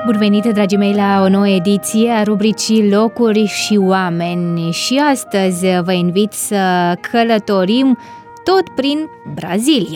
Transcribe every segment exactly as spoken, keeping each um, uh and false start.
Bun venit, dragii mei, la o nouă ediție a rubricii Locuri și Oameni. Și astăzi vă invit să călătorim tot prin Brazilia.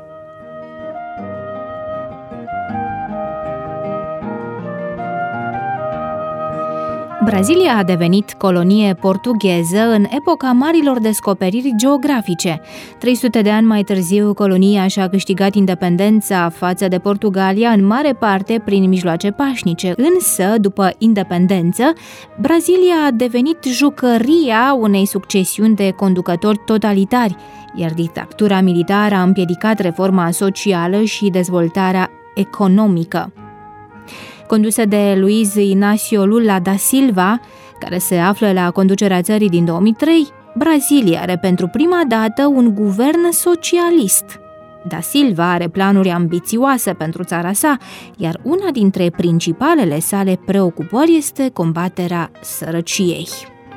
Brazilia a devenit colonie portugheză în epoca marilor descoperiri geografice. trei sute de ani mai târziu, colonia și-a câștigat independența față de Portugalia în mare parte prin mijloace pașnice, însă, după independență, Brazilia a devenit jucăria unei succesiuni de conducători totalitari, iar dictatura militară a împiedicat reforma socială și dezvoltarea economică. Condusă de Luiz Inácio Lula da Silva, care se află la conducerea țării din două mii trei, Brazilia are pentru prima dată un guvern socialist. Da Silva are planuri ambițioase pentru țara sa, iar una dintre principalele sale preocupări este combaterea sărăciei.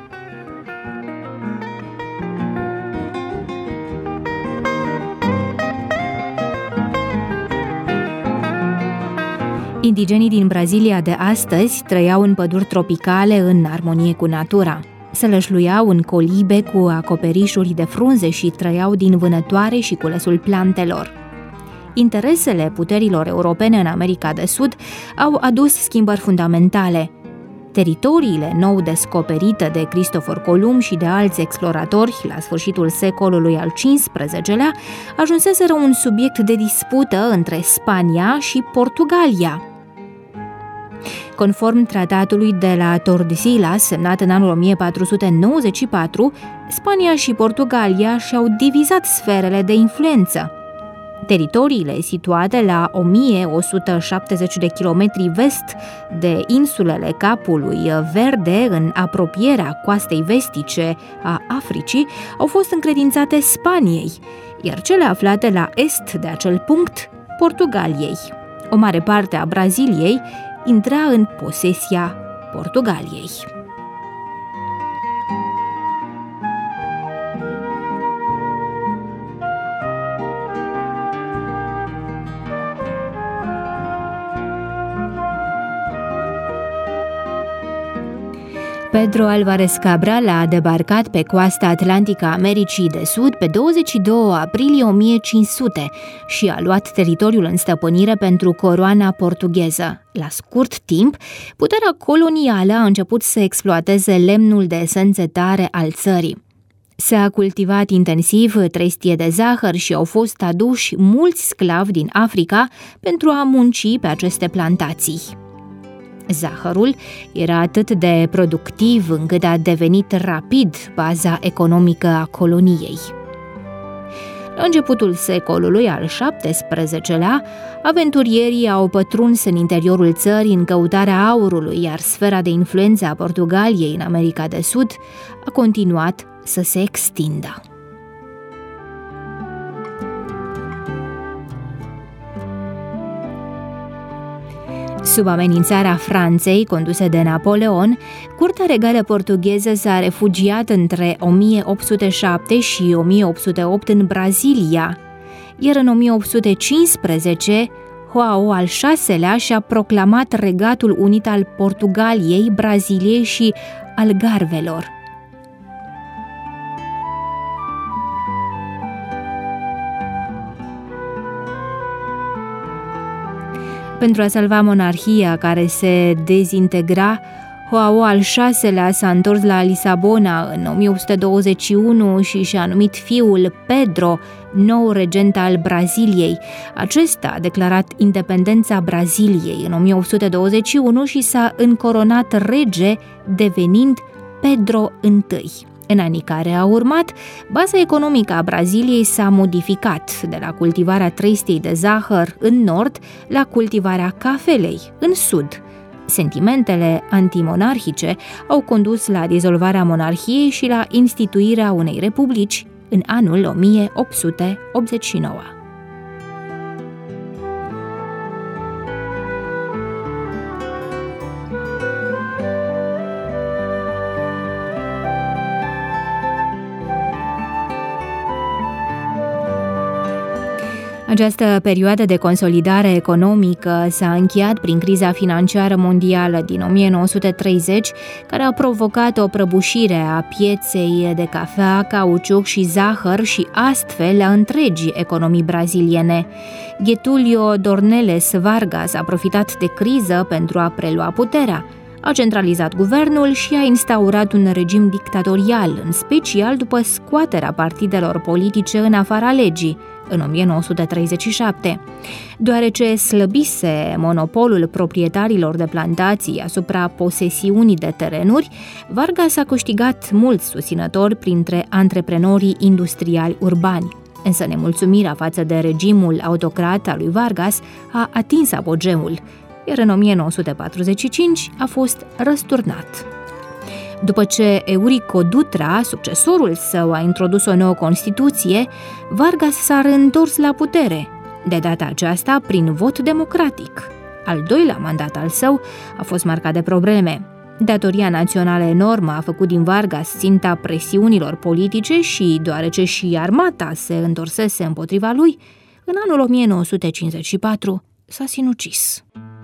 Indigenii din Brazilia de astăzi trăiau în păduri tropicale în armonie cu natura. Se lășluiau în colibe cu acoperișuri de frunze și trăiau din vânătoare și culesul plantelor. Interesele puterilor europene în America de Sud au adus schimbări fundamentale. Teritoriile nou descoperite de Cristofor Columb și de alți exploratori la sfârșitul secolului al cincisprezecelea ajunseseră un subiect de dispută între Spania și Portugalia. Conform tratatului de la Tordesillas, semnat în anul o mie patru sute nouăzeci și patru, Spania și Portugalia și-au divizat sferele de influență. Teritoriile situate la o mie o sută șaptezeci de kilometri vest de insulele Capului Verde, în apropierea coastei vestice a Africii, au fost încredințate Spaniei, iar cele aflate la est de acel punct, Portugaliei. O mare parte a Braziliei intra în posesia Portugaliei. Pedro Álvarez Cabral a debarcat pe coasta atlantică a Americii de Sud pe douăzeci și doi aprilie o mie cinci sute și a luat teritoriul în stăpânire pentru coroana portugheză. La scurt timp, puterea colonială a început să exploateze lemnul de esențe tare al țării. S-a cultivat intensiv trestie de zahăr și au fost aduși mulți sclavi din Africa pentru a munci pe aceste plantații. Zahărul era atât de productiv încât a devenit rapid baza economică a coloniei. La începutul secolului al șaptesprezecelea, aventurierii au pătruns în interiorul țării în căutarea aurului, iar sfera de influență a Portugaliei în America de Sud a continuat să se extindă. Sub amenințarea Franței, condusă de Napoleon, curtea regală portugheză s-a refugiat între o mie opt sute șapte și o mie opt sute opt în Brazilia, iar în o mie opt sute cincisprezece, João al șaselea și-a proclamat Regatul Unit al Portugaliei, Braziliei și Algarvelor. Pentru a salva monarhia care se dezintegra, João al șaselea s-a întors la Lisabona în o mie opt sute douăzeci și unu și și-a numit fiul Pedro nou regent al Braziliei. Acesta a declarat independența Braziliei în o mie opt sute douăzeci și unu și s-a încoronat rege, devenind Pedro I. În anii care au urmat, baza economică a Braziliei s-a modificat de la cultivarea trestiei de zahăr în nord la cultivarea cafelei în sud. Sentimentele antimonarhice au condus la dizolvarea monarhiei și la instituirea unei republici în anul o mie opt sute optzeci și nouă. Această perioadă de consolidare economică s-a încheiat prin criza financiară mondială din o mie nouă sute treizeci, care a provocat o prăbușire a pieței de cafea, cauciuc și zahăr și astfel a întregii economii braziliene. Getúlio Dornelles Vargas a profitat de criză pentru a prelua puterea. A centralizat guvernul și a instaurat un regim dictatorial, în special după scoaterea partidelor politice în afara legii, în o mie nouă sute treizeci și șapte. Deoarece slăbise monopolul proprietarilor de plantații asupra posesiunii de terenuri, Vargas a câștigat mulți susținători printre antreprenorii industriali urbani. Însă nemulțumirea față de regimul autocrat al lui Vargas a atins apogeul, iar în o mie nouă sute patruzeci și cinci a fost răsturnat. După ce Eurico Dutra, succesorul său, a introdus o nouă Constituție, Vargas s-a reîntors la putere, de data aceasta prin vot democratic. Al doilea mandat al său a fost marcat de probleme. Datoria națională enormă a făcut din Vargas ținta presiunilor politice și, deoarece și armata se întorsese împotriva lui, în anul o mie nouă sute cincizeci și patru s-a sinucis.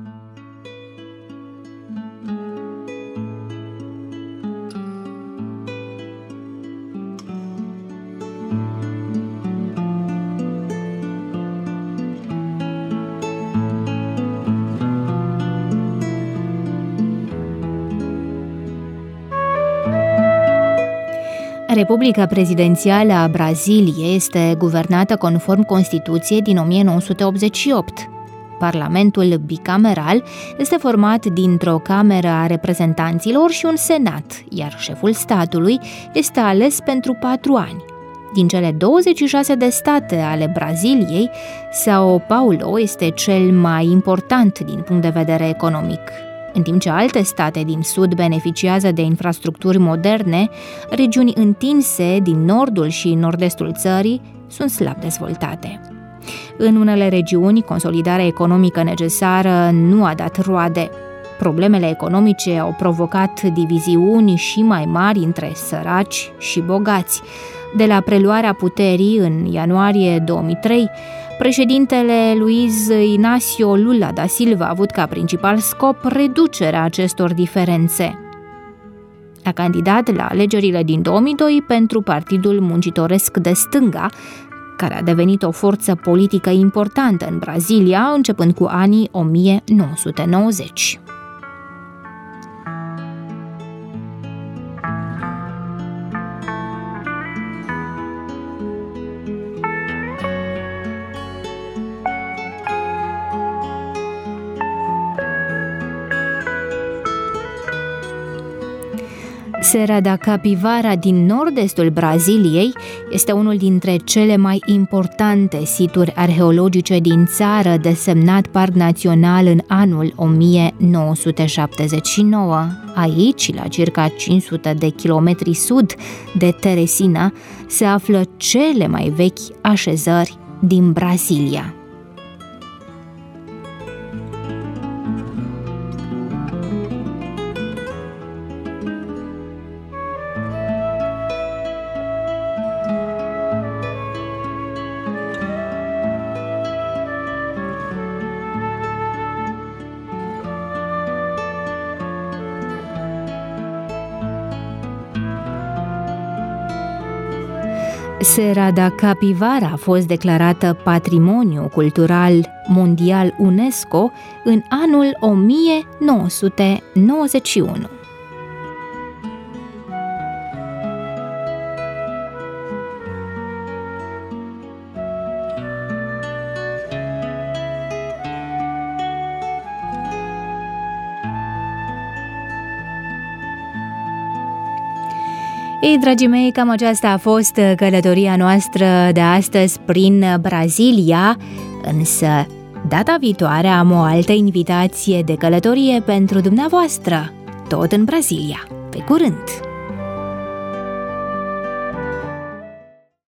Republica Prezidențială a Braziliei este guvernată conform Constituției din o mie nouă sute optzeci și opt. Parlamentul bicameral este format dintr-o cameră a reprezentanților și un senat, iar șeful statului este ales pentru patru ani. Din cele douăzeci și șase de state ale Braziliei, São Paulo este cel mai important din punct de vedere economic. În timp ce alte state din sud beneficiază de infrastructuri moderne, regiuni întinse din nordul și nord-estul țării sunt slab dezvoltate. În unele regiuni, consolidarea economică necesară nu a dat roade. Problemele economice au provocat diviziuni și mai mari între săraci și bogați. De la preluarea puterii în ianuarie două mii trei, președintele Luiz Inácio Lula da Silva a avut ca principal scop reducerea acestor diferențe. A candidat la alegerile din două mii doi pentru Partidul Muncitoresc de Stânga, care a devenit o forță politică importantă în Brazilia începând cu anii o mie nouă sute nouăzeci. Serra da Capivara din nord-estul Braziliei este unul dintre cele mai importante situri arheologice din țară, desemnat parc național în anul o mie nouă sute șaptezeci și nouă. Aici, la circa cinci sute de kilometri sud de Teresina, se află cele mai vechi așezări din Brazilia. Serra da Capivara a fost declarată Patrimoniu Cultural Mondial UNESCO în anul o mie nouă sute nouăzeci și unu. Ei, dragii mei, cam aceasta a fost călătoria noastră de astăzi prin Brazilia, însă data viitoare am o altă invitație de călătorie pentru dumneavoastră, tot în Brazilia. Pe curând!